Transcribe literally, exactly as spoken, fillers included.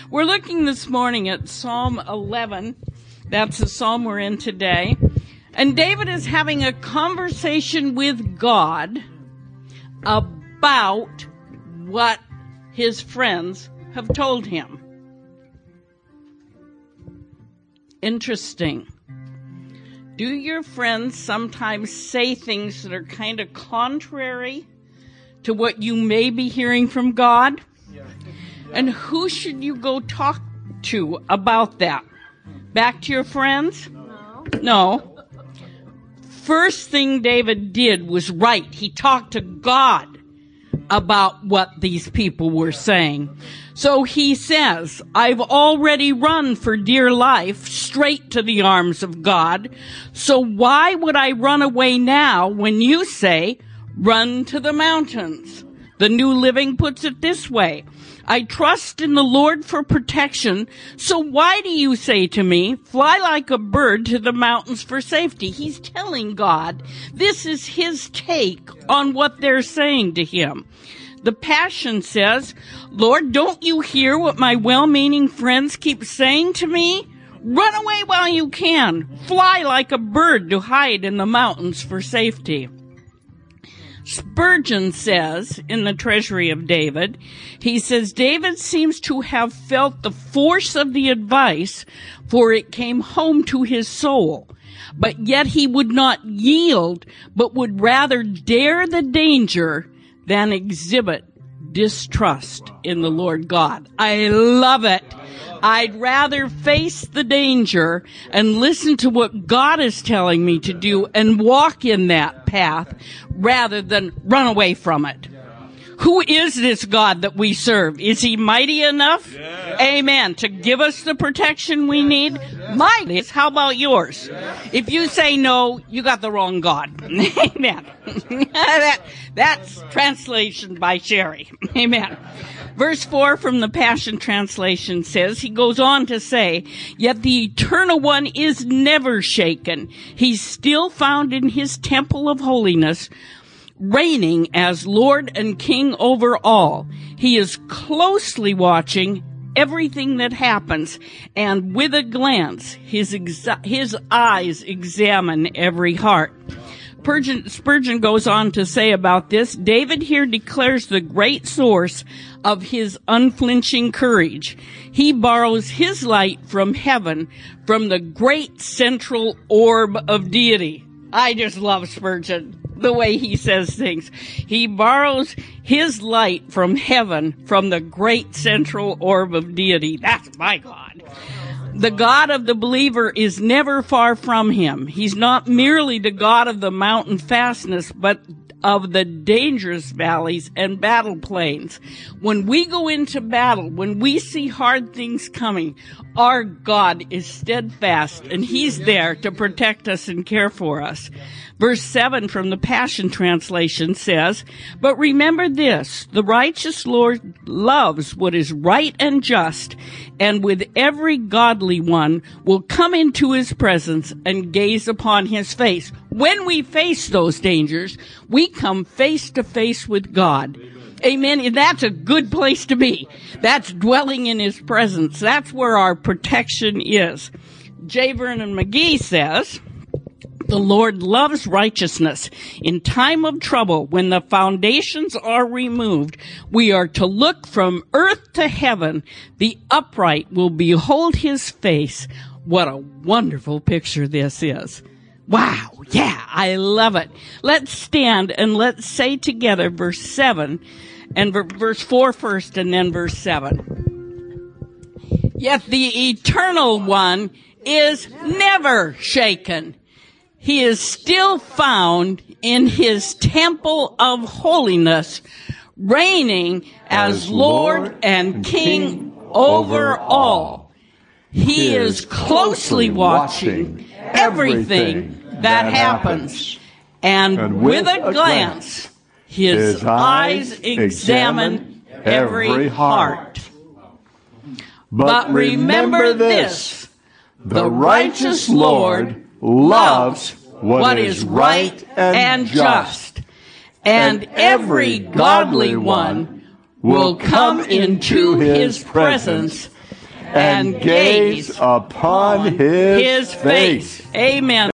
We're looking this morning at Psalm eleven. That's the psalm we're in today. And David is having a conversation with God about what his friends have told him. Interesting. Do your friends sometimes say things that are kind of contrary to what you may be hearing from God? Yeah. And who should you go talk to about that? Back to your friends? No. No. First thing David did was right. He talked to God about what these people were saying. So he says, I've already run for dear life straight to the arms of God. So why would I run away now when you say, run to the mountains? The New Living puts it this way. I trust in the Lord for protection. So why do you say to me, fly like a bird to the mountains for safety? He's telling God this is his take on what they're saying to him. The Passion says, Lord, don't you hear what my well-meaning friends keep saying to me? Run away while you can. Fly like a bird to hide in the mountains for safety. Spurgeon says, in the Treasury of David, he says, David seems to have felt the force of the advice, for it came home to his soul. But yet he would not yield, but would rather dare the danger than exhibit distrust in the Lord God. I love it. I'd rather face the danger and listen to what God is telling me to do and walk in that path rather than run away from it. Who is this God that we serve? Is he mighty enough? Yeah. Amen. To give us the protection we need? Yeah. Mighty. How about yours? Yeah. If you say no, you got the wrong God. Amen. that, that's translation by Sherry. Amen. Verse four from the Passion Translation says, he goes on to say, yet the Eternal One is never shaken. He's still found in his temple of holiness, reigning as Lord and King over all. He is closely watching everything that happens, and with a glance, his exa- his eyes examine every heart. Spurgeon, Spurgeon goes on to say about this, David here declares the great source of his unflinching courage. He borrows his light from heaven, from the great central orb of deity. I just love Spurgeon, the way he says things. He borrows his light from heaven, from the great central orb of deity. That's my God. The God of the believer is never far from him. He's not merely the God of the mountain fastness, but of the dangerous valleys and battle plains. When we go into battle, when we see hard things coming, our God is steadfast and he's there to protect us and care for us. Verse seven from the Passion Translation says, but remember this, the righteous Lord loves what is right and just, and with every godly one will come into his presence and gaze upon his face. When we face those dangers, we come face to face with God. Amen. And that's a good place to be. That's dwelling in his presence. That's where our protection is. J. Vernon McGee says, the Lord loves righteousness. In time of trouble, when the foundations are removed, we are to look from earth to heaven. The upright will behold his face. What a wonderful picture this is. Wow. Yeah, I love it. Let's stand and let's say together verse seven and verse four first and then verse seven. Yet the Eternal One is never shaken. He is still found in his temple of holiness, reigning as Lord and King over all. He is closely watching everything that happens, and with a glance, his eyes examine every heart. But remember this, the righteous Lord loves what is right and just, and every godly one will come into his presence and gaze upon his face. Amen.